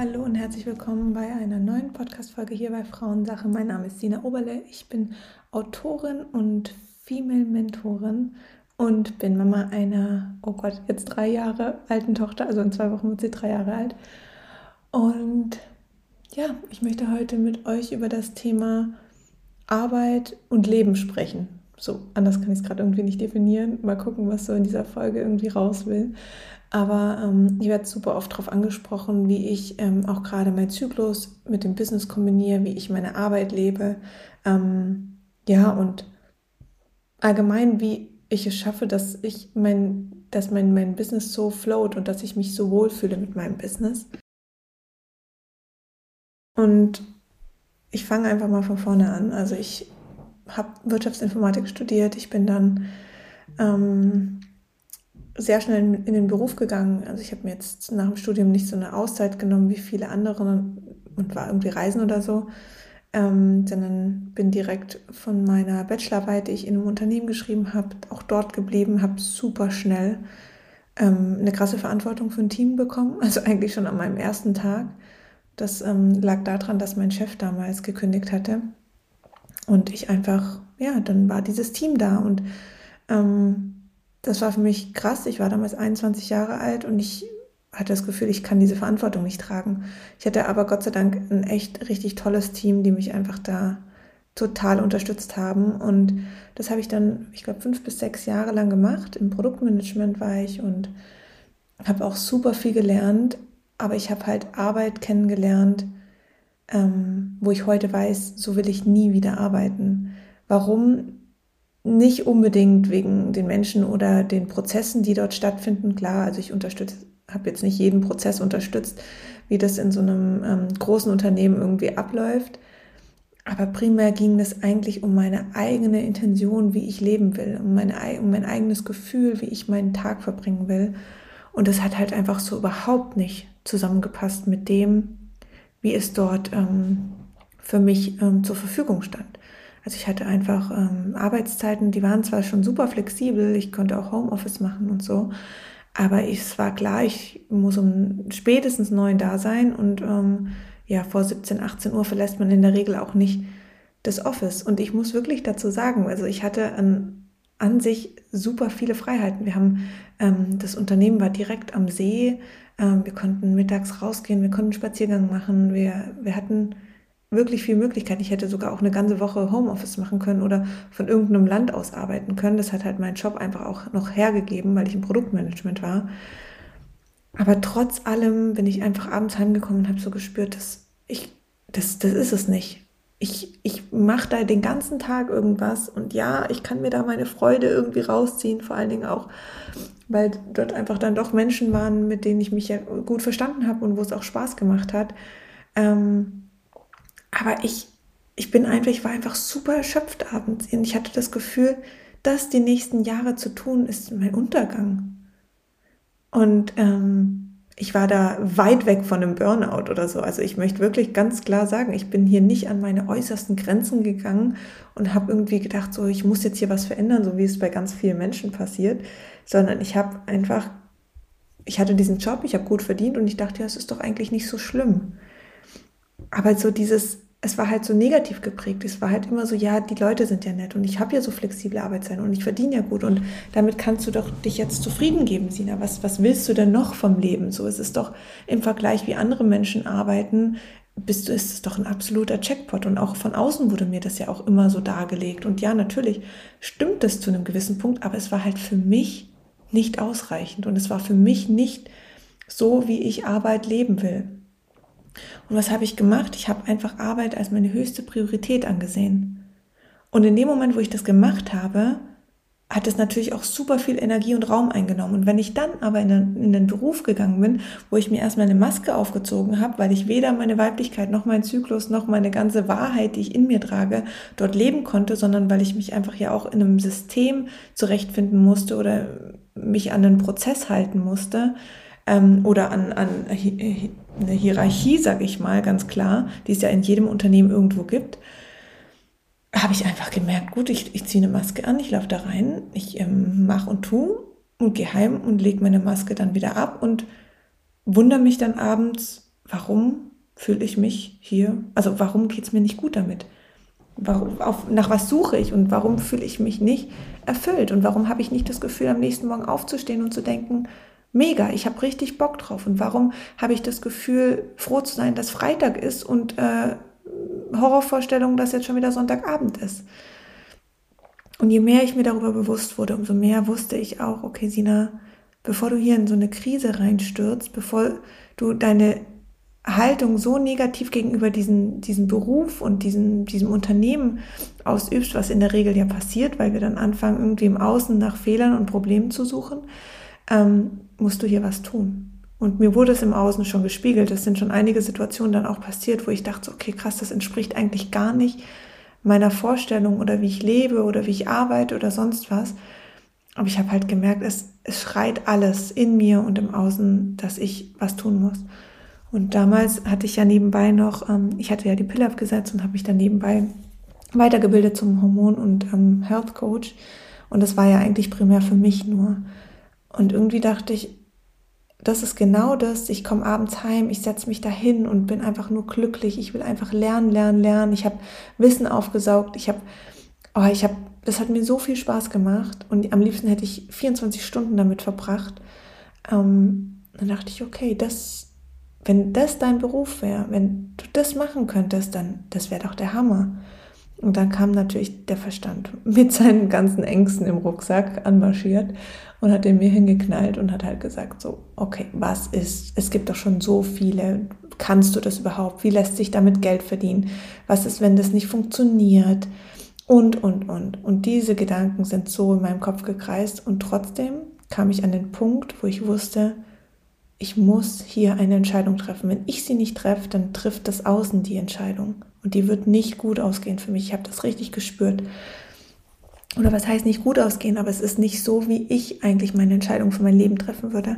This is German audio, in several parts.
Hallo und herzlich willkommen bei einer neuen Podcast-Folge hier bei Frauensache. Mein Name ist Sina Oberle, ich bin Autorin und Female-Mentorin und bin Mama einer, jetzt 3 Jahre alten Tochter, also in 2 Wochen wird sie 3 Jahre alt. Und ja, ich möchte heute mit euch über das Thema Arbeit und Leben sprechen. So, anders kann ich es gerade irgendwie nicht definieren. Mal gucken, was so in dieser Folge irgendwie raus will. Aber ich werde super oft darauf angesprochen, wie ich auch gerade meinen Zyklus mit dem Business kombiniere, wie ich meine Arbeit lebe. Und allgemein, wie ich es schaffe, dass mein Business so float und dass ich mich so wohlfühle mit meinem Business. Und ich fange einfach mal von vorne an. Also ich habe Wirtschaftsinformatik studiert. Ich bin dann sehr schnell in den Beruf gegangen. Also ich habe mir jetzt nach dem Studium nicht so eine Auszeit genommen wie viele andere und war irgendwie reisen oder so, sondern bin direkt von meiner Bachelorarbeit, die ich in einem Unternehmen geschrieben habe, auch dort geblieben, habe super schnell eine krasse Verantwortung für ein Team bekommen, also eigentlich schon an meinem ersten Tag. Das lag daran, dass mein Chef damals gekündigt hatte und ich einfach, dann war dieses Team da und das war für mich krass. Ich war damals 21 Jahre alt und ich hatte das Gefühl, ich kann diese Verantwortung nicht tragen. Ich hatte aber Gott sei Dank ein echt richtig tolles Team, die mich einfach da total unterstützt haben. Und das habe ich dann, ich glaube, 5 bis 6 Jahre lang gemacht. Im Produktmanagement war ich und habe auch super viel gelernt. Aber ich habe halt Arbeit kennengelernt, wo ich heute weiß, so will ich nie wieder arbeiten. Warum? Nicht unbedingt wegen den Menschen oder den Prozessen, die dort stattfinden. Klar, also ich habe jetzt nicht jeden Prozess unterstützt, wie das in so einem großen Unternehmen irgendwie abläuft. Aber primär ging es eigentlich um meine eigene Intention, wie ich leben will, um mein eigenes Gefühl, wie ich meinen Tag verbringen will. Und das hat halt einfach so überhaupt nicht zusammengepasst mit dem, wie es dort für mich zur Verfügung stand. Also ich hatte einfach Arbeitszeiten, die waren zwar schon super flexibel, ich konnte auch Homeoffice machen und so, aber es war klar, ich muss um spätestens 9 da sein und vor 17, 18 Uhr verlässt man in der Regel auch nicht das Office. Und ich muss wirklich dazu sagen, also ich hatte an sich super viele Freiheiten. Das Unternehmen war direkt am See, wir konnten mittags rausgehen, wir konnten Spaziergang machen, wir hatten wirklich viel Möglichkeit. Ich hätte sogar auch eine ganze Woche Homeoffice machen können oder von irgendeinem Land aus arbeiten können. Das hat halt mein Job einfach auch noch hergegeben, weil ich im Produktmanagement war. Aber trotz allem bin ich einfach abends heimgekommen und habe so gespürt, das ist es nicht. Ich mache da den ganzen Tag irgendwas und ja, ich kann mir da meine Freude irgendwie rausziehen, vor allen Dingen auch, weil dort einfach dann doch Menschen waren, mit denen ich mich ja gut verstanden habe und wo es auch Spaß gemacht hat. Aber ich war einfach super erschöpft abends und ich hatte das Gefühl, das die nächsten Jahre zu tun, ist mein Untergang. Und ich war da weit weg von einem Burnout oder so. Also ich möchte wirklich ganz klar sagen, ich bin hier nicht an meine äußersten Grenzen gegangen und habe irgendwie gedacht, so ich muss jetzt hier was verändern, so wie es bei ganz vielen Menschen passiert, sondern ich hatte diesen Job, ich habe gut verdient und ich dachte, ja, es ist doch eigentlich nicht so schlimm. Aber es war halt so negativ geprägt. Es war halt immer so, ja, die Leute sind ja nett und ich habe ja so flexible Arbeitszeiten und ich verdiene ja gut und damit kannst du doch dich jetzt zufrieden geben, Sina. Was willst du denn noch vom Leben? So, es ist doch im Vergleich, wie andere Menschen arbeiten, ist es doch ein absoluter Jackpot. Und auch von außen wurde mir das ja auch immer so dargelegt. Und ja, natürlich stimmt das zu einem gewissen Punkt, aber es war halt für mich nicht ausreichend und es war für mich nicht so, wie ich Arbeit leben will. Und was habe ich gemacht? Ich habe einfach Arbeit als meine höchste Priorität angesehen. Und in dem Moment, wo ich das gemacht habe, hat es natürlich auch super viel Energie und Raum eingenommen. Und wenn ich dann aber in den Beruf gegangen bin, wo ich mir erstmal eine Maske aufgezogen habe, weil ich weder meine Weiblichkeit noch meinen Zyklus noch meine ganze Wahrheit, die ich in mir trage, dort leben konnte, sondern weil ich mich einfach ja auch in einem System zurechtfinden musste oder mich an einen Prozess halten musste, oder an eine Hierarchie, sage ich mal, ganz klar, die es ja in jedem Unternehmen irgendwo gibt, habe ich einfach gemerkt, gut, ich ziehe eine Maske an, ich laufe da rein, ich mache und tue und gehe heim und lege meine Maske dann wieder ab und wundere mich dann abends, warum fühle ich mich hier, also warum geht es mir nicht gut damit? Nach was suche ich und warum fühle ich mich nicht erfüllt? Und warum habe ich nicht das Gefühl, am nächsten Morgen aufzustehen und zu denken, mega, ich habe richtig Bock drauf? Und warum habe ich das Gefühl, froh zu sein, dass Freitag ist und Horrorvorstellung, dass jetzt schon wieder Sonntagabend ist? Und je mehr ich mir darüber bewusst wurde, umso mehr wusste ich auch, okay, Sina, bevor du hier in so eine Krise reinstürzt, bevor du deine Haltung so negativ gegenüber diesem Beruf und diesem Unternehmen ausübst, was in der Regel ja passiert, weil wir dann anfangen, irgendwie im Außen nach Fehlern und Problemen zu suchen, musst du hier was tun. Und mir wurde es im Außen schon gespiegelt. Es sind schon einige Situationen dann auch passiert, wo ich dachte, okay, krass, das entspricht eigentlich gar nicht meiner Vorstellung oder wie ich lebe oder wie ich arbeite oder sonst was. Aber ich habe halt gemerkt, es schreit alles in mir und im Außen, dass ich was tun muss. Und damals hatte ich ja nebenbei noch, ich hatte ja die Pille abgesetzt und habe mich dann nebenbei weitergebildet zum Hormon- und Health Coach. Und das war ja eigentlich primär für mich nur. Und irgendwie dachte ich, das ist genau das. Ich komme abends heim, ich setze mich dahin und bin einfach nur glücklich. Ich will einfach lernen. Ich habe Wissen aufgesaugt. Das hat mir so viel Spaß gemacht und am liebsten hätte ich 24 Stunden damit verbracht. Dann dachte ich, okay, wenn das dein Beruf wäre, wenn du das machen könntest, dann das wäre doch der Hammer. Und dann kam natürlich der Verstand mit seinen ganzen Ängsten im Rucksack anmarschiert und hat den mir hingeknallt und hat halt gesagt so, okay, es gibt doch schon so viele, kannst du das überhaupt? Wie lässt sich damit Geld verdienen? Was ist, wenn das nicht funktioniert? Und. Und diese Gedanken sind so in meinem Kopf gekreist und trotzdem kam ich an den Punkt, wo ich wusste, ich muss hier eine Entscheidung treffen. Wenn ich sie nicht treffe, dann trifft das Außen die Entscheidung. Und die wird nicht gut ausgehen für mich. Ich habe das richtig gespürt. Oder was heißt nicht gut ausgehen, aber es ist nicht so, wie ich eigentlich meine Entscheidung für mein Leben treffen würde.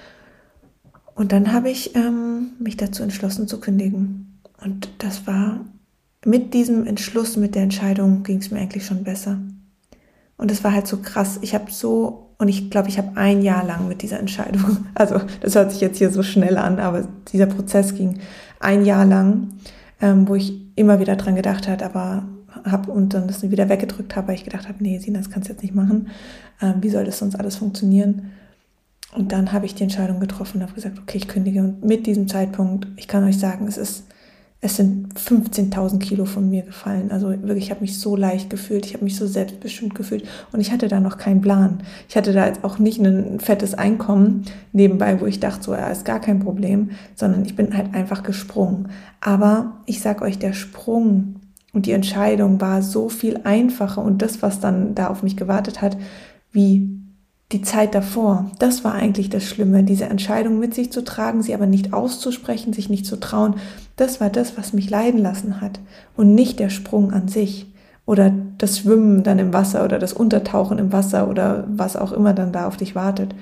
Und dann habe ich mich dazu entschlossen zu kündigen. Und das war mit diesem Entschluss, mit der Entscheidung ging es mir eigentlich schon besser. Und es war halt so krass. Ich glaube, ich habe ein Jahr lang mit dieser Entscheidung, also das hört sich jetzt hier so schnell an, aber dieser Prozess ging ein Jahr lang, wo ich immer wieder dran gedacht habe und dann das wieder weggedrückt habe, weil ich gedacht habe, nee, Sina, das kannst du jetzt nicht machen. Wie soll das sonst alles funktionieren? Und dann habe ich die Entscheidung getroffen und habe gesagt, okay, ich kündige. Und mit diesem Zeitpunkt, ich kann euch sagen, es sind 15.000 Kilo von mir gefallen. Also wirklich, ich habe mich so leicht gefühlt, ich habe mich so selbstbestimmt gefühlt und ich hatte da noch keinen Plan. Ich hatte da jetzt auch nicht ein fettes Einkommen nebenbei, wo ich dachte, so, ja, ist gar kein Problem, sondern ich bin halt einfach gesprungen. Aber ich sag euch, der Sprung und die Entscheidung war so viel einfacher und das, was dann da auf mich gewartet hat, wie die Zeit davor, das war eigentlich das Schlimme, diese Entscheidung mit sich zu tragen, sie aber nicht auszusprechen, sich nicht zu trauen, das war das, was mich leiden lassen hat und nicht der Sprung an sich oder das Schwimmen dann im Wasser oder das Untertauchen im Wasser oder was auch immer dann da auf dich wartet,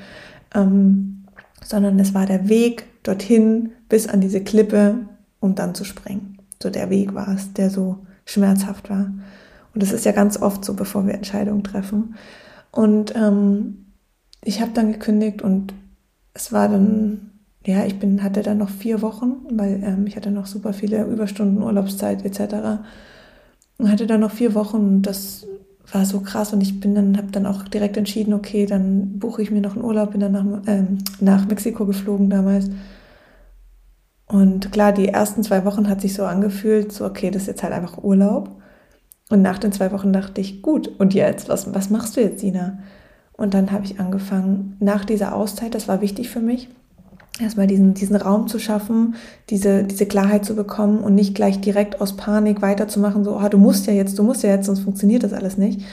sondern es war der Weg dorthin bis an diese Klippe, um dann zu springen. So der Weg war es, der so schmerzhaft war. Und das ist ja ganz oft so, bevor wir Entscheidungen treffen. Und ich habe dann gekündigt und es war dann, ja, hatte dann noch 4 Wochen, weil ich hatte noch super viele Überstunden, Urlaubszeit etc. Und hatte dann noch 4 Wochen und das war so krass und habe dann auch direkt entschieden, okay, dann buche ich mir noch einen Urlaub, bin dann nach Mexiko geflogen damals. Und klar, die ersten 2 Wochen hat sich so angefühlt, so okay, das ist jetzt halt einfach Urlaub. Und nach den 2 Wochen dachte ich, gut, und jetzt, was machst du jetzt, Sina? Und dann habe ich angefangen, nach dieser Auszeit, das war wichtig für mich, erstmal diesen Raum zu schaffen, diese Klarheit zu bekommen und nicht gleich direkt aus Panik weiterzumachen, so, du musst ja jetzt, sonst funktioniert das alles nicht.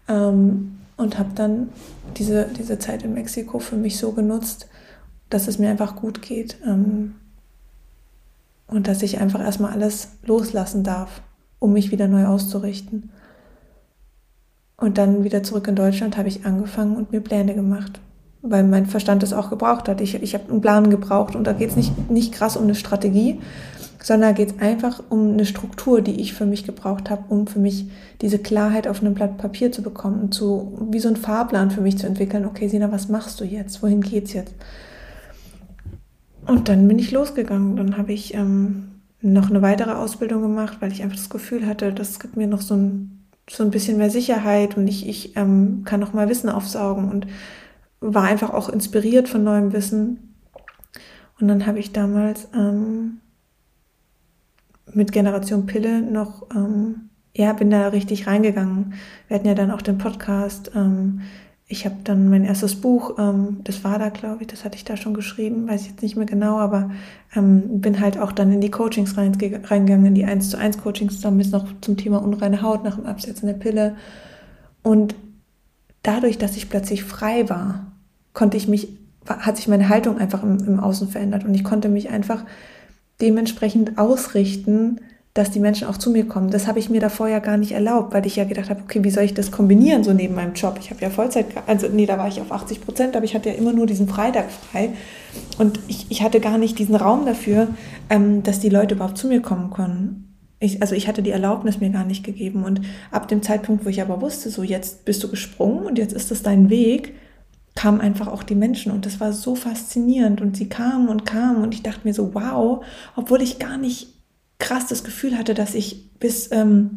Und habe dann diese Zeit in Mexiko für mich so genutzt, dass es mir einfach gut geht und dass ich einfach erstmal alles loslassen darf, um mich wieder neu auszurichten. Und dann wieder zurück in Deutschland habe ich angefangen und mir Pläne gemacht, weil mein Verstand das auch gebraucht hat. Ich habe einen Plan gebraucht und da geht es nicht krass um eine Strategie, sondern da geht es einfach um eine Struktur, die ich für mich gebraucht habe, um für mich diese Klarheit auf einem Blatt Papier zu bekommen und wie so einen Fahrplan für mich zu entwickeln. Okay, Sina, was machst du jetzt? Wohin geht's jetzt? Und dann bin ich losgegangen. Dann habe ich noch eine weitere Ausbildung gemacht, weil ich einfach das Gefühl hatte, das gibt mir noch so ein bisschen mehr Sicherheit und ich kann noch mal Wissen aufsaugen und war einfach auch inspiriert von neuem Wissen. Und dann habe ich damals mit Generation Pille noch, bin da richtig reingegangen. Wir hatten ja dann auch den Podcast. Ich habe dann mein erstes Buch, das war da, glaube ich, das hatte ich da schon geschrieben, weiß ich jetzt nicht mehr genau, aber bin halt auch dann in die Coachings reingegangen, in die 1:1 Coachings, dann bis noch zum Thema unreine Haut nach dem Absetzen der Pille. Und dadurch, dass ich plötzlich frei war, hat sich meine Haltung einfach im Außen verändert und ich konnte mich einfach dementsprechend ausrichten, dass die Menschen auch zu mir kommen. Das habe ich mir davor ja gar nicht erlaubt, weil ich ja gedacht habe, okay, wie soll ich das kombinieren so neben meinem Job? Ich habe ja Vollzeit, da war ich auf 80%, aber ich hatte ja immer nur diesen Freitag frei und ich hatte gar nicht diesen Raum dafür, dass die Leute überhaupt zu mir kommen können. Ich hatte die Erlaubnis mir gar nicht gegeben und ab dem Zeitpunkt, wo ich aber wusste, so jetzt bist du gesprungen und jetzt ist das dein Weg, kamen einfach auch die Menschen und das war so faszinierend und sie kamen und ich dachte mir so, wow, obwohl ich gar nicht krass das Gefühl hatte, dass ich bis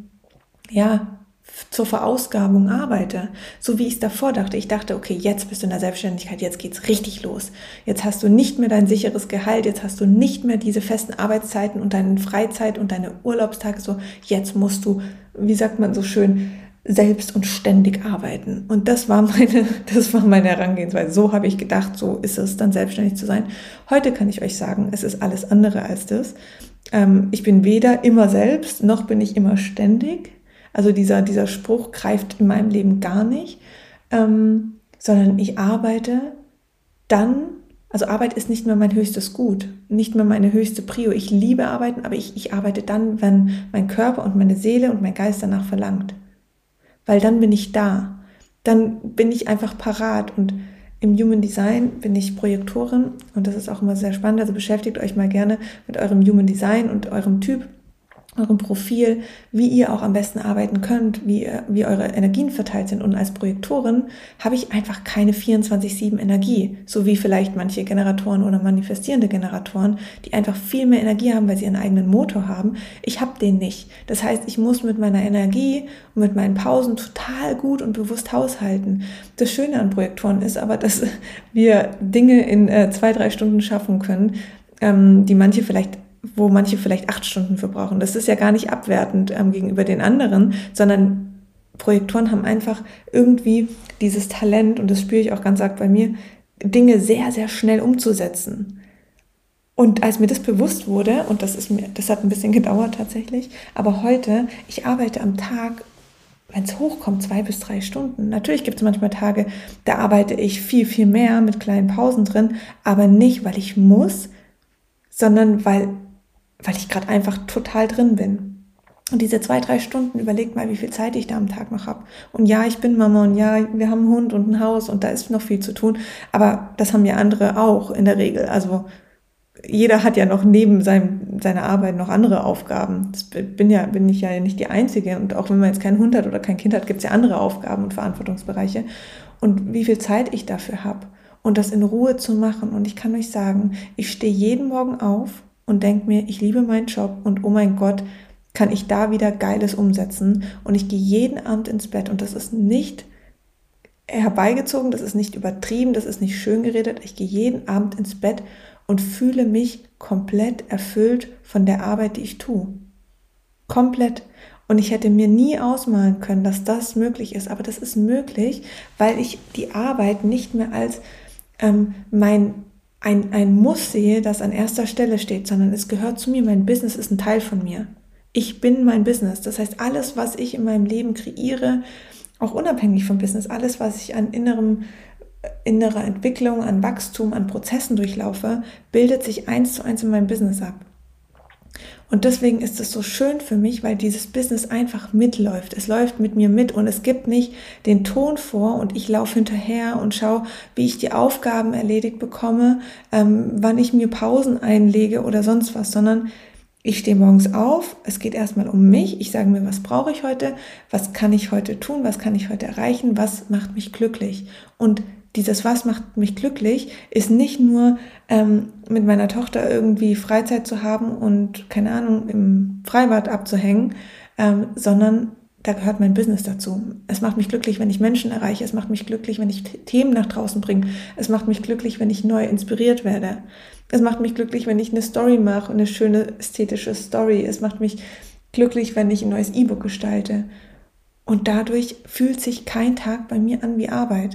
zur Verausgabung arbeite, so wie ich es davor dachte. Ich dachte, okay, jetzt bist du in der Selbstständigkeit, jetzt geht's richtig los. Jetzt hast du nicht mehr dein sicheres Gehalt, jetzt hast du nicht mehr diese festen Arbeitszeiten und deine Freizeit und deine Urlaubstage, so jetzt musst du, wie sagt man so schön, selbst und ständig arbeiten. Und das war meine Herangehensweise. So habe ich gedacht, so ist es dann selbstständig zu sein. Heute kann ich euch sagen, es ist alles andere als das. Ich bin weder immer selbst, noch bin ich immer ständig. Also dieser Spruch greift in meinem Leben gar nicht, sondern ich arbeite dann, also Arbeit ist nicht mehr mein höchstes Gut, nicht mehr meine höchste Prio. Ich liebe Arbeiten, aber ich arbeite dann, wenn mein Körper und meine Seele und mein Geist danach verlangt. Weil dann bin ich da. Dann bin ich einfach parat. Und im Human Design bin ich Projektorin und das ist auch immer sehr spannend. Also beschäftigt euch mal gerne mit eurem Human Design und eurem Typ, eurem Profil, wie ihr auch am besten arbeiten könnt, wie eure Energien verteilt sind. Und als Projektorin habe ich einfach keine 24/7 Energie, so wie vielleicht manche Generatoren oder manifestierende Generatoren, die einfach viel mehr Energie haben, weil sie ihren eigenen Motor haben. Ich habe den nicht. Das heißt, ich muss mit meiner Energie und mit meinen Pausen total gut und bewusst haushalten. Das Schöne an Projektoren ist aber, dass wir Dinge in 2-3 Stunden schaffen können, wo manche vielleicht 8 Stunden für brauchen. Das ist ja gar nicht abwertend gegenüber den anderen, sondern Projektoren haben einfach irgendwie dieses Talent, und das spüre ich auch ganz arg bei mir, Dinge sehr, sehr schnell umzusetzen. Und als mir das bewusst wurde, und das hat ein bisschen gedauert tatsächlich, aber heute, ich arbeite am Tag, wenn es hochkommt, 2 bis 3 Stunden. Natürlich gibt es manchmal Tage, da arbeite ich viel, viel mehr mit kleinen Pausen drin, aber nicht, weil ich muss, sondern weil ich gerade einfach total drin bin. Und diese 2-3 Stunden, überlegt mal, wie viel Zeit ich da am Tag noch habe. Und ja, ich bin Mama und ja, wir haben einen Hund und ein Haus und da ist noch viel zu tun. Aber das haben ja andere auch in der Regel. Also jeder hat ja noch neben seiner Arbeit noch andere Aufgaben. Das bin ich ja nicht die Einzige. Und auch wenn man jetzt keinen Hund hat oder kein Kind hat, gibt es ja andere Aufgaben und Verantwortungsbereiche. Und wie viel Zeit ich dafür habe und das in Ruhe zu machen. Und ich kann euch sagen, ich stehe jeden Morgen auf und denke mir, ich liebe meinen Job und oh mein Gott, kann ich da wieder Geiles umsetzen. Und ich gehe jeden Abend ins Bett und das ist nicht herbeigezogen, das ist nicht übertrieben, das ist nicht schön geredet. Ich gehe jeden Abend ins Bett und fühle mich komplett erfüllt von der Arbeit, die ich tue. Komplett. Und ich hätte mir nie ausmalen können, dass das möglich ist. Aber das ist möglich, weil ich die Arbeit nicht mehr als ein Muss sehe, das an erster Stelle steht, sondern es gehört zu mir. Mein Business ist ein Teil von mir. Ich bin mein Business. Das heißt, alles, was ich in meinem Leben kreiere, auch unabhängig vom Business, alles, was ich an innerer Entwicklung, an Wachstum, an Prozessen durchlaufe, bildet sich 1:1 in meinem Business ab. Und deswegen ist es so schön für mich, weil dieses Business einfach mitläuft. Es läuft mit mir mit und es gibt nicht den Ton vor und ich laufe hinterher und schaue, wie ich die Aufgaben erledigt bekomme, wann ich mir Pausen einlege oder sonst was, sondern ich stehe morgens auf, es geht erstmal um mich, ich sage mir, was brauche ich heute, was kann ich heute tun, was kann ich heute erreichen, was macht mich glücklich. Und dieses Was macht mich glücklich ist nicht nur mit meiner Tochter irgendwie Freizeit zu haben und, keine Ahnung, im Freibad abzuhängen, sondern da gehört mein Business dazu. Es macht mich glücklich, wenn ich Menschen erreiche. Es macht mich glücklich, wenn ich Themen nach draußen bringe. Es macht mich glücklich, wenn ich neu inspiriert werde. Es macht mich glücklich, wenn ich eine Story mache, eine schöne ästhetische Story. Es macht mich glücklich, wenn ich ein neues E-Book gestalte. Und dadurch fühlt sich kein Tag bei mir an wie Arbeit.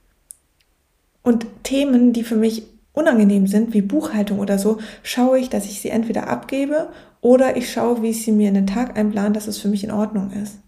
Und Themen, die für mich unangenehm sind, wie Buchhaltung oder so, schaue ich, dass ich sie entweder abgebe oder ich schaue, wie ich sie mir in den Tag einplane, dass es für mich in Ordnung ist.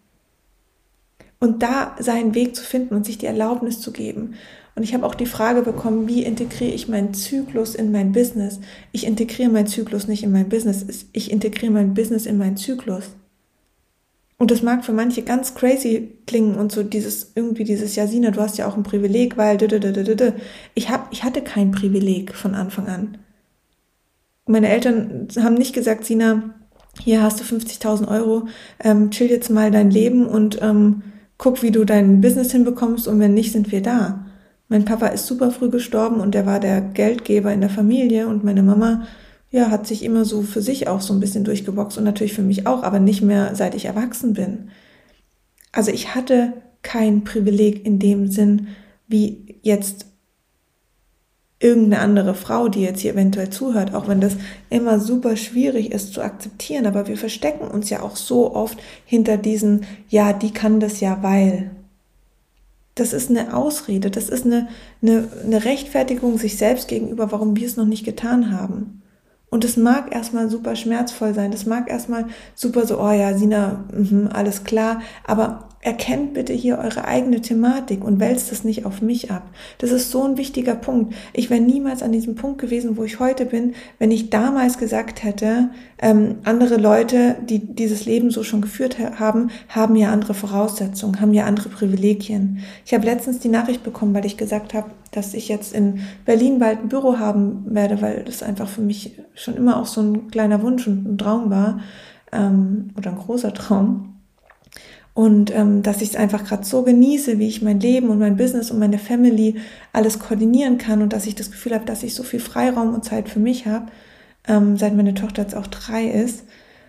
Und da seinen Weg zu finden und sich die Erlaubnis zu geben. Und ich habe auch die Frage bekommen, wie integriere ich meinen Zyklus in mein Business? Ich integriere meinen Zyklus nicht in mein Business, ich integriere mein Business in meinen Zyklus. Und das mag für manche ganz crazy klingen und so dieses, ja Sina, du hast ja auch ein Privileg, weil ich hatte kein Privileg von Anfang an. Meine Eltern haben nicht gesagt, Sina, hier hast du 50.000 Euro, chill jetzt mal dein Leben und guck, wie du dein Business hinbekommst und wenn nicht, sind wir da. Mein Papa ist super früh gestorben und der war der Geldgeber in der Familie und meine Mama, ja, hat sich immer so für sich auch so ein bisschen durchgeboxt und natürlich für mich auch, aber nicht mehr, seit ich erwachsen bin. Also ich hatte kein Privileg in dem Sinn, wie jetzt irgendeine andere Frau, die jetzt hier eventuell zuhört, auch wenn das immer super schwierig ist zu akzeptieren, aber wir verstecken uns ja auch so oft hinter diesen, ja, die kann das ja, weil. Das ist eine Ausrede, das ist eine Rechtfertigung sich selbst gegenüber, warum wir es noch nicht getan haben. Und es mag erstmal super schmerzvoll sein, das mag erstmal super so, oh ja, Sina, alles klar, aber erkennt bitte hier eure eigene Thematik und wälzt es nicht auf mich ab. Das ist so ein wichtiger Punkt. Ich wäre niemals an diesem Punkt gewesen, wo ich heute bin, wenn ich damals gesagt hätte, andere Leute, die dieses Leben so schon geführt haben, haben ja andere Voraussetzungen, haben ja andere Privilegien. Ich habe letztens die Nachricht bekommen, weil ich gesagt habe, dass ich jetzt in Berlin bald ein Büro haben werde, weil das einfach für mich schon immer auch so ein kleiner Wunsch und ein Traum war, oder ein großer Traum. Und dass ich es einfach gerade so genieße, wie ich mein Leben und mein Business und meine Family alles koordinieren kann und dass ich das Gefühl habe, dass ich so viel Freiraum und Zeit für mich habe, seit meine Tochter jetzt auch 3 ist.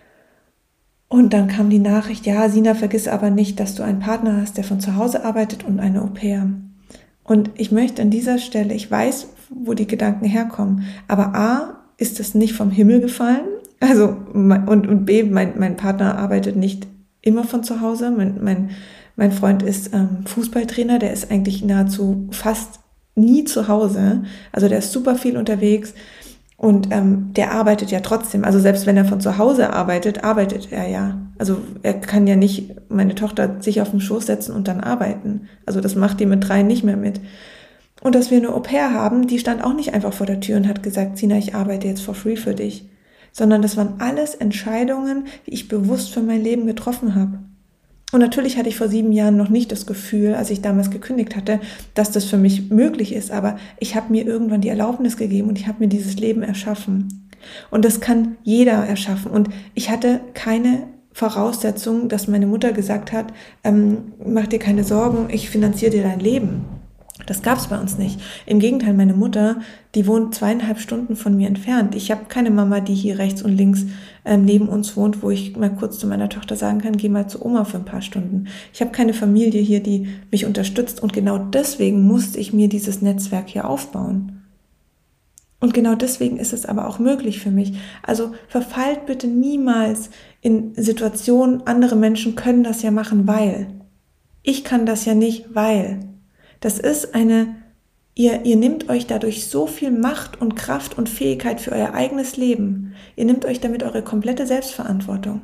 Und dann kam die Nachricht, ja, Sina, vergiss aber nicht, dass du einen Partner hast, der von zu Hause arbeitet und eine Au-pair. Und ich möchte an dieser Stelle, ich weiß, wo die Gedanken herkommen, aber A, ist das nicht vom Himmel gefallen, also und B, mein Partner arbeitet nicht immer von zu Hause. Mein Freund ist Fußballtrainer, der ist eigentlich nahezu fast nie zu Hause. Also der ist super viel unterwegs und der arbeitet ja trotzdem. Also selbst wenn er von zu Hause arbeitet, arbeitet er ja. Also er kann ja nicht meine Tochter sich auf den Schoß setzen und dann arbeiten. Also das macht die mit 3 nicht mehr mit. Und dass wir eine Au-pair haben, die stand auch nicht einfach vor der Tür und hat gesagt, Sina, ich arbeite jetzt for free für dich. Sondern das waren alles Entscheidungen, die ich bewusst für mein Leben getroffen habe. Und natürlich hatte ich vor 7 Jahren noch nicht das Gefühl, als ich damals gekündigt hatte, dass das für mich möglich ist, aber ich habe mir irgendwann die Erlaubnis gegeben und ich habe mir dieses Leben erschaffen. Und das kann jeder erschaffen. Und ich hatte keine Voraussetzung, dass meine Mutter gesagt hat, mach dir keine Sorgen, ich finanziere dir dein Leben. Das gab es bei uns nicht. Im Gegenteil, meine Mutter, die wohnt 2,5 Stunden von mir entfernt. Ich habe keine Mama, die hier rechts und links neben uns wohnt, wo ich mal kurz zu meiner Tochter sagen kann, geh mal zu Oma für ein paar Stunden. Ich habe keine Familie hier, die mich unterstützt und genau deswegen musste ich mir dieses Netzwerk hier aufbauen. Und genau deswegen ist es aber auch möglich für mich. Also verfallt bitte niemals in Situationen, andere Menschen können das ja machen, weil. Ich kann das ja nicht, weil. Das ist ihr nehmt euch dadurch so viel Macht und Kraft und Fähigkeit für euer eigenes Leben. Ihr nehmt euch damit eure komplette Selbstverantwortung.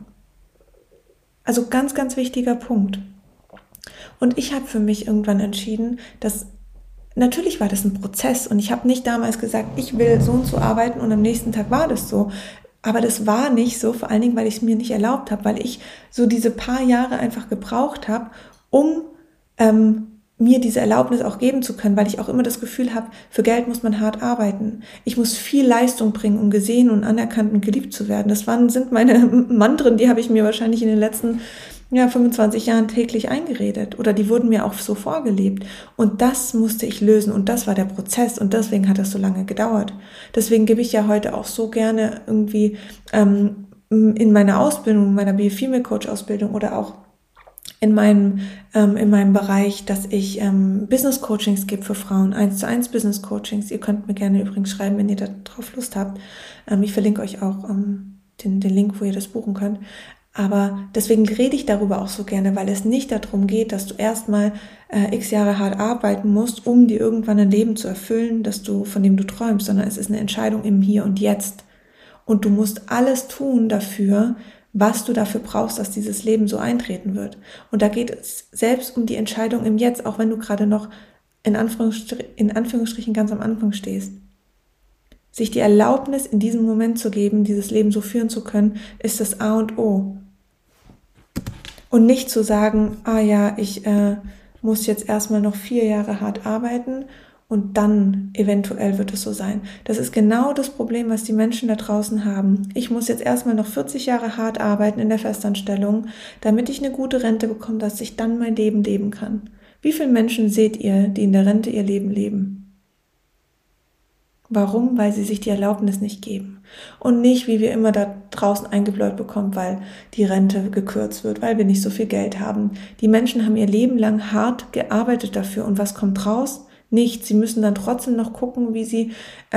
Also ganz, ganz wichtiger Punkt. Und ich habe für mich irgendwann entschieden, dass natürlich war das ein Prozess und ich habe nicht damals gesagt, ich will so und so arbeiten und am nächsten Tag war das so. Aber das war nicht so, vor allen Dingen, weil ich es mir nicht erlaubt habe, weil ich so diese paar Jahre einfach gebraucht habe, um mir diese Erlaubnis auch geben zu können, weil ich auch immer das Gefühl habe, für Geld muss man hart arbeiten. Ich muss viel Leistung bringen, um gesehen und anerkannt und geliebt zu werden. Sind meine Mantren, die habe ich mir wahrscheinlich in den letzten 25 Jahren täglich eingeredet oder die wurden mir auch so vorgelebt. Und das musste ich lösen und das war der Prozess und deswegen hat das so lange gedauert. Deswegen gebe ich ja heute auch so gerne irgendwie in meiner Ausbildung, in meiner Be-Female Coach Ausbildung oder auch in meinem Bereich, dass ich Business Coachings gebe für Frauen, 1:1 Business Coachings. Ihr könnt mir gerne übrigens schreiben, wenn ihr darauf Lust habt. Ich verlinke euch auch den Link, wo ihr das buchen könnt. Aber deswegen rede ich darüber auch so gerne, weil es nicht darum geht, dass du erstmal x Jahre hart arbeiten musst, um dir irgendwann ein Leben zu erfüllen, von dem du träumst, sondern es ist eine Entscheidung im Hier und Jetzt. Und du musst alles tun dafür, was du dafür brauchst, dass dieses Leben so eintreten wird. Und da geht es selbst um die Entscheidung im Jetzt, auch wenn du gerade noch in Anführungsstrichen ganz am Anfang stehst. Sich die Erlaubnis in diesem Moment zu geben, dieses Leben so führen zu können, ist das A und O. Und nicht zu sagen, ich muss jetzt erstmal noch 4 Jahre hart arbeiten und dann eventuell wird es so sein. Das ist genau das Problem, was die Menschen da draußen haben. Ich muss jetzt erstmal noch 40 Jahre hart arbeiten in der Festanstellung, damit ich eine gute Rente bekomme, dass ich dann mein Leben leben kann. Wie viele Menschen seht ihr, die in der Rente ihr Leben leben? Warum? Weil sie sich die Erlaubnis nicht geben. Und nicht, wie wir immer da draußen eingebläut bekommen, weil die Rente gekürzt wird, weil wir nicht so viel Geld haben. Die Menschen haben ihr Leben lang hart gearbeitet dafür. Und was kommt raus? Nichts. Sie müssen dann trotzdem noch gucken, wie sie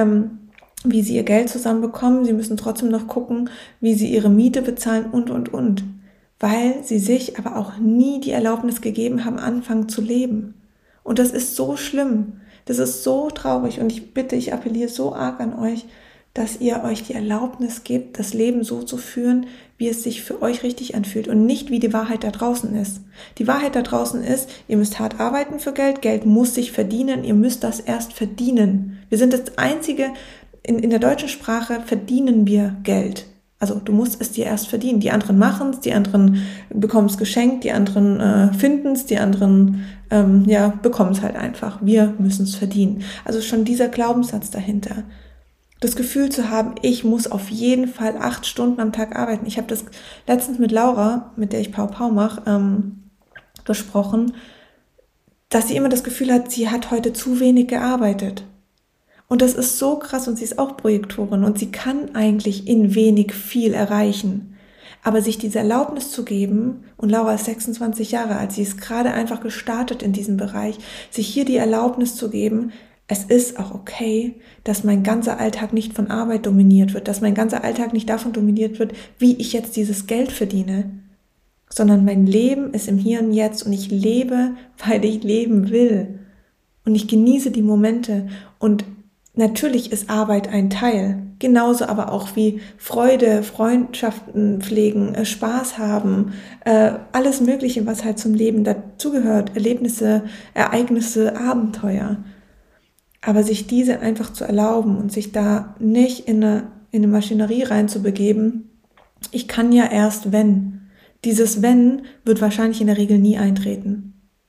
ihr Geld zusammenbekommen. Sie müssen trotzdem noch gucken, wie sie ihre Miete bezahlen und. Weil sie sich aber auch nie die Erlaubnis gegeben haben, anfangen zu leben. Und das ist so schlimm. Das ist so traurig und ich appelliere so arg an euch, dass ihr euch die Erlaubnis gebt, das Leben so zu führen, wie es sich für euch richtig anfühlt und nicht, wie die Wahrheit da draußen ist. Die Wahrheit da draußen ist, ihr müsst hart arbeiten für Geld, Geld muss sich verdienen, ihr müsst das erst verdienen. Wir sind das Einzige, in der deutschen Sprache verdienen wir Geld. Also du musst es dir erst verdienen. Die anderen machen es, die anderen bekommen es geschenkt, die anderen finden es, die anderen bekommen es halt einfach. Wir müssen es verdienen. Also schon dieser Glaubenssatz dahinter. Das Gefühl zu haben, ich muss auf jeden Fall 8 Stunden am Tag arbeiten. Ich habe das letztens mit Laura, mit der ich Pau mache, gesprochen, dass sie immer das Gefühl hat, sie hat heute zu wenig gearbeitet. Und das ist so krass und sie ist auch Projektorin und sie kann eigentlich in wenig viel erreichen. Aber sich diese Erlaubnis zu geben, und Laura ist 26 Jahre alt, sie ist gerade einfach gestartet in diesem Bereich, sich hier die Erlaubnis zu geben, es ist auch okay, dass mein ganzer Alltag nicht von Arbeit dominiert wird, dass mein ganzer Alltag nicht davon dominiert wird, wie ich jetzt dieses Geld verdiene, sondern mein Leben ist im Hier und Jetzt und ich lebe, weil ich leben will. Und ich genieße die Momente und natürlich ist Arbeit ein Teil, genauso aber auch wie Freude, Freundschaften pflegen, Spaß haben, alles Mögliche, was halt zum Leben dazugehört, Erlebnisse, Ereignisse, Abenteuer. Aber sich diese einfach zu erlauben und sich da nicht in eine Maschinerie reinzubegeben, ich kann ja erst wenn. Dieses wenn wird wahrscheinlich in der Regel nie eintreten.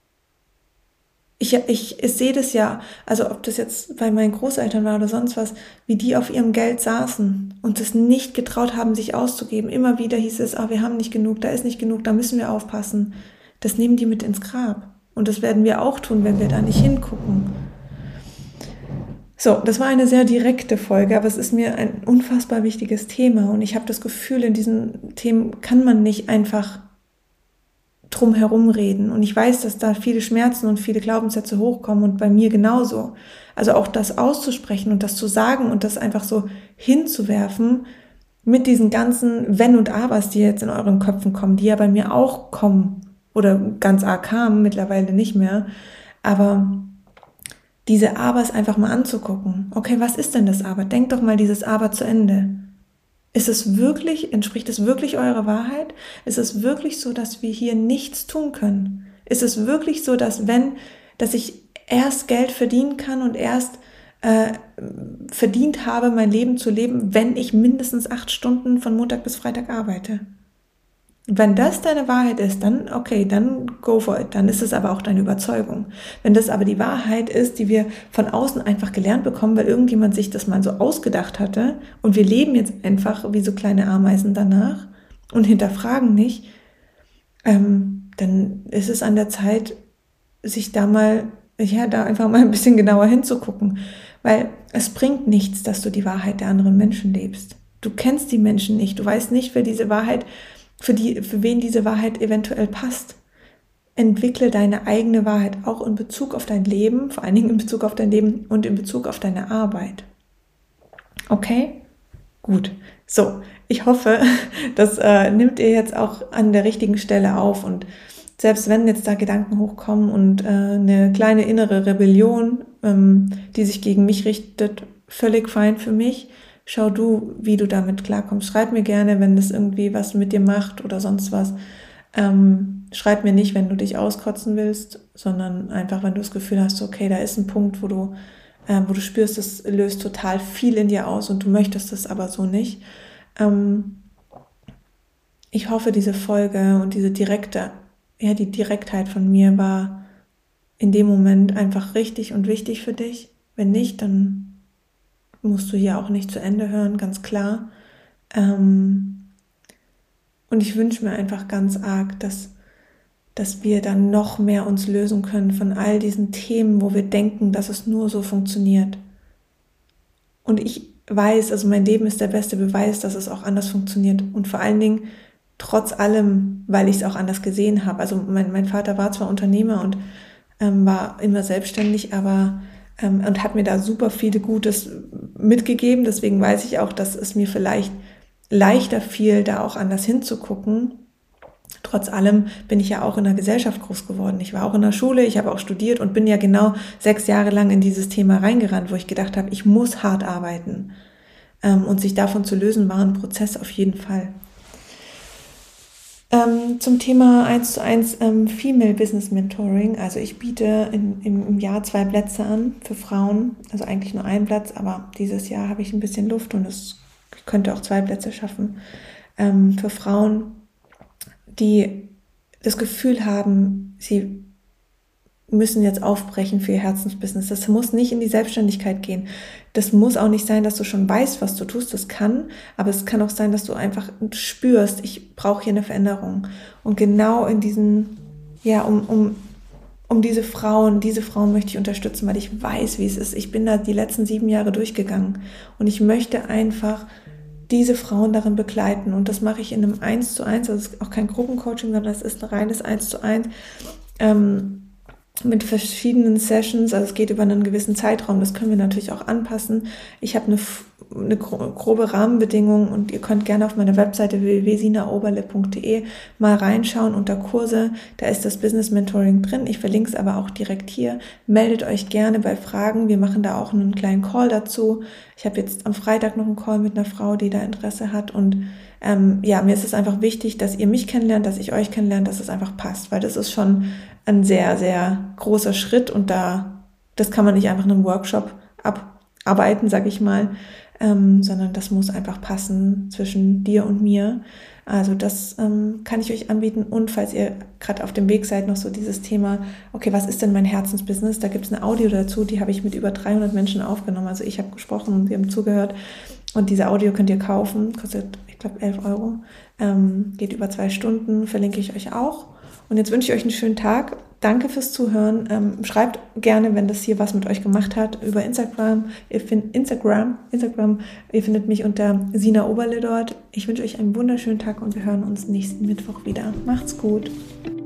Ich sehe das ja, also ob das jetzt bei meinen Großeltern war oder sonst was, wie die auf ihrem Geld saßen und es nicht getraut haben, sich auszugeben. Immer wieder hieß es, wir haben nicht genug, da ist nicht genug, da müssen wir aufpassen. Das nehmen die mit ins Grab. Und das werden wir auch tun, wenn wir da nicht hingucken. So, das war eine sehr direkte Folge, aber es ist mir ein unfassbar wichtiges Thema. Und ich habe das Gefühl, in diesen Themen kann man nicht einfach drum herum reden. Und ich weiß, dass da viele Schmerzen und viele Glaubenssätze hochkommen und bei mir genauso. Also auch das auszusprechen und das zu sagen und das einfach so hinzuwerfen mit diesen ganzen Wenn und Abers, die jetzt in euren Köpfen kommen, die ja bei mir auch kommen oder ganz arg kamen, mittlerweile nicht mehr. Aber diese Abers einfach mal anzugucken. Okay, was ist denn das Aber? Denkt doch mal dieses Aber zu Ende. Entspricht es wirklich eurer Wahrheit? Ist es wirklich so, dass wir hier nichts tun können? Ist es wirklich so, dass ich erst Geld verdienen kann und erst verdient habe, mein Leben zu leben, wenn ich mindestens 8 Stunden von Montag bis Freitag arbeite? Wenn das deine Wahrheit ist, dann okay, dann go for it, dann ist es aber auch deine Überzeugung. Wenn das aber die Wahrheit ist, die wir von außen einfach gelernt bekommen, weil irgendjemand sich das mal so ausgedacht hatte und wir leben jetzt einfach wie so kleine Ameisen danach und hinterfragen nicht, dann ist es an der Zeit, sich da einfach mal ein bisschen genauer hinzugucken. Weil es bringt nichts, dass du die Wahrheit der anderen Menschen lebst. Du kennst die Menschen nicht. Du weißt nicht, für wen diese Wahrheit eventuell passt. Entwickle deine eigene Wahrheit auch in Bezug auf dein Leben, vor allen Dingen in Bezug auf dein Leben und in Bezug auf deine Arbeit. Okay? Gut. So, ich hoffe, das nimmt ihr jetzt auch an der richtigen Stelle auf, und selbst wenn jetzt da Gedanken hochkommen und eine kleine innere Rebellion, die sich gegen mich richtet, völlig fein für mich. Schau du, wie du damit klarkommst. Schreib mir gerne, wenn das irgendwie was mit dir macht oder sonst was. Schreib mir nicht, wenn du dich auskotzen willst, sondern einfach, wenn du das Gefühl hast, okay, da ist ein Punkt, wo du spürst, das löst total viel in dir aus und du möchtest das aber so nicht. Ich hoffe, diese Folge und die Direktheit von mir war in dem Moment einfach richtig und wichtig für dich. Wenn nicht, dann musst du hier auch nicht zu Ende hören, ganz klar. Und ich wünsche mir einfach ganz arg, dass wir dann noch mehr uns lösen können von all diesen Themen, wo wir denken, dass es nur so funktioniert. Und ich weiß, also mein Leben ist der beste Beweis, dass es auch anders funktioniert. Und vor allen Dingen trotz allem, weil ich es auch anders gesehen habe. Also mein Vater war zwar Unternehmer und war immer selbstständig, aber und hat mir da super viele Gutes mitgegeben. Deswegen weiß ich auch, dass es mir vielleicht leichter fiel, da auch anders hinzugucken. Trotz allem bin ich ja auch in der Gesellschaft groß geworden. Ich war auch in der Schule, ich habe auch studiert und bin ja genau 6 Jahre lang in dieses Thema reingerannt, wo ich gedacht habe, ich muss hart arbeiten. Und sich davon zu lösen, war ein Prozess auf jeden Fall. Zum Thema 1:1 Female Business Mentoring. Also ich biete im Jahr 2 Plätze an für Frauen. Also eigentlich nur 1 Platz, aber dieses Jahr habe ich ein bisschen Luft und ich könnte auch 2 Plätze schaffen. Für Frauen, die das Gefühl haben, sie müssen jetzt aufbrechen für ihr Herzensbusiness. Das muss nicht in die Selbstständigkeit gehen. Das muss auch nicht sein, dass du schon weißt, was du tust. Das kann, aber es kann auch sein, dass du einfach spürst, ich brauche hier eine Veränderung. Und genau in diesen, um diese Frauen möchte ich unterstützen, weil ich weiß, wie es ist. Ich bin da die letzten 7 Jahre durchgegangen und ich möchte einfach diese Frauen darin begleiten. Und das mache ich in einem 1:1, also es ist auch kein Gruppencoaching, sondern es ist ein reines 1:1, mit verschiedenen Sessions, also es geht über einen gewissen Zeitraum, das können wir natürlich auch anpassen. Ich habe eine grobe Rahmenbedingung und ihr könnt gerne auf meiner Webseite www.sinaoberle.de mal reinschauen unter Kurse, da ist das Business Mentoring drin, ich verlinke es aber auch direkt hier. Meldet euch gerne bei Fragen, wir machen da auch einen kleinen Call dazu. Ich habe jetzt am Freitag noch einen Call mit einer Frau, die da Interesse hat und mir ist es einfach wichtig, dass ihr mich kennenlernt, dass ich euch kennenlernt, dass es einfach passt, weil das ist schon ein sehr, sehr großer Schritt und das kann man nicht einfach in einem Workshop abarbeiten, sag ich mal, sondern das muss einfach passen zwischen dir und mir. Also das kann ich euch anbieten und falls ihr gerade auf dem Weg seid, noch so dieses Thema, okay, was ist denn mein Herzensbusiness? Da gibt es eine Audio dazu, die habe ich mit über 300 Menschen aufgenommen. Also ich habe gesprochen und sie haben zugehört und diese Audio könnt ihr kaufen, kostet, ich glaube, 11 Euro, geht über 2 Stunden, verlinke ich euch auch. Und jetzt wünsche ich euch einen schönen Tag. Danke fürs Zuhören. Schreibt gerne, wenn das hier was mit euch gemacht hat, über Instagram. Ihr findet mich unter Sina Oberle dort. Ich wünsche euch einen wunderschönen Tag und wir hören uns nächsten Mittwoch wieder. Macht's gut.